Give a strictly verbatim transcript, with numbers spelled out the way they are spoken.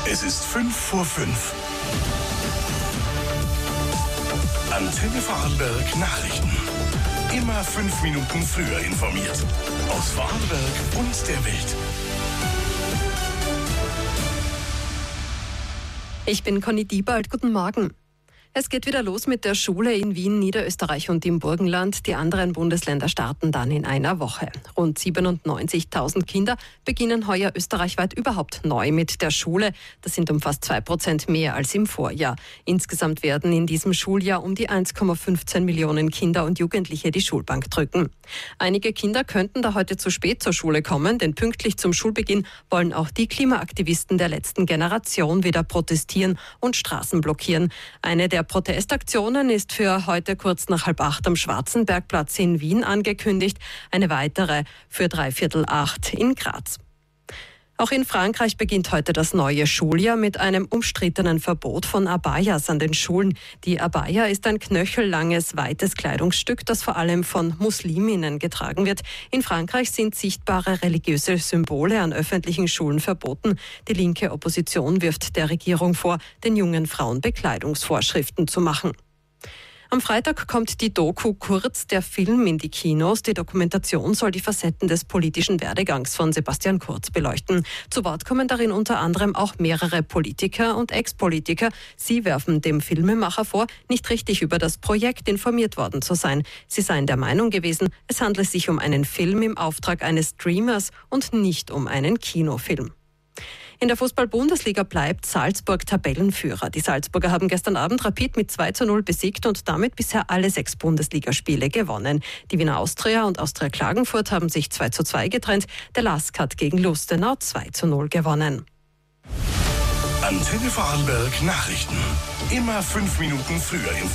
Es ist fünf vor fünf. Antenne Vorarlberg Nachrichten. Immer fünf Minuten früher informiert. Aus Vorarlberg und der Welt. Ich bin Conny Diebald. Guten Morgen. Es geht wieder los mit der Schule in Wien, Niederösterreich und im Burgenland. Die anderen Bundesländer starten dann in einer Woche. Rund siebenundneunzigtausend Kinder beginnen heuer österreichweit überhaupt neu mit der Schule. Das sind um fast zwei Prozent mehr als im Vorjahr. Insgesamt werden in diesem Schuljahr um die eins Komma fünfzehn Millionen Kinder und Jugendliche die Schulbank drücken. Einige Kinder könnten da heute zu spät zur Schule kommen, denn pünktlich zum Schulbeginn wollen auch die Klimaaktivisten der letzten Generation wieder protestieren und Straßen blockieren. Eine der Protestaktionen ist für heute kurz nach halb acht am Schwarzenbergplatz in Wien angekündigt, eine weitere für dreiviertel acht in Graz. Auch in Frankreich beginnt heute das neue Schuljahr mit einem umstrittenen Verbot von Abayas an den Schulen. Die Abaya ist ein knöchellanges, weites Kleidungsstück, das vor allem von Musliminnen getragen wird. In Frankreich sind sichtbare religiöse Symbole an öffentlichen Schulen verboten. Die linke Opposition wirft der Regierung vor, den jungen Frauen Bekleidungsvorschriften zu machen. Am Freitag kommt die Doku Kurz, der Film, in die Kinos. Die Dokumentation soll die Facetten des politischen Werdegangs von Sebastian Kurz beleuchten. Zu Wort kommen darin unter anderem auch mehrere Politiker und Ex-Politiker. Sie werfen dem Filmemacher vor, nicht richtig über das Projekt informiert worden zu sein. Sie seien der Meinung gewesen, es handle sich um einen Film im Auftrag eines Streamers und nicht um einen Kinofilm. In der Fußball-Bundesliga bleibt Salzburg Tabellenführer. Die Salzburger haben gestern Abend Rapid mit zwei zu null besiegt und damit bisher alle sechs Bundesligaspiele gewonnen. Die Wiener Austria und Austria Klagenfurt haben sich zwei zu zwei getrennt. Der LASK hat gegen Lustenau zwei zu null gewonnen. Antenne Vorarlberg Nachrichten. Immer fünf Minuten früher informiert.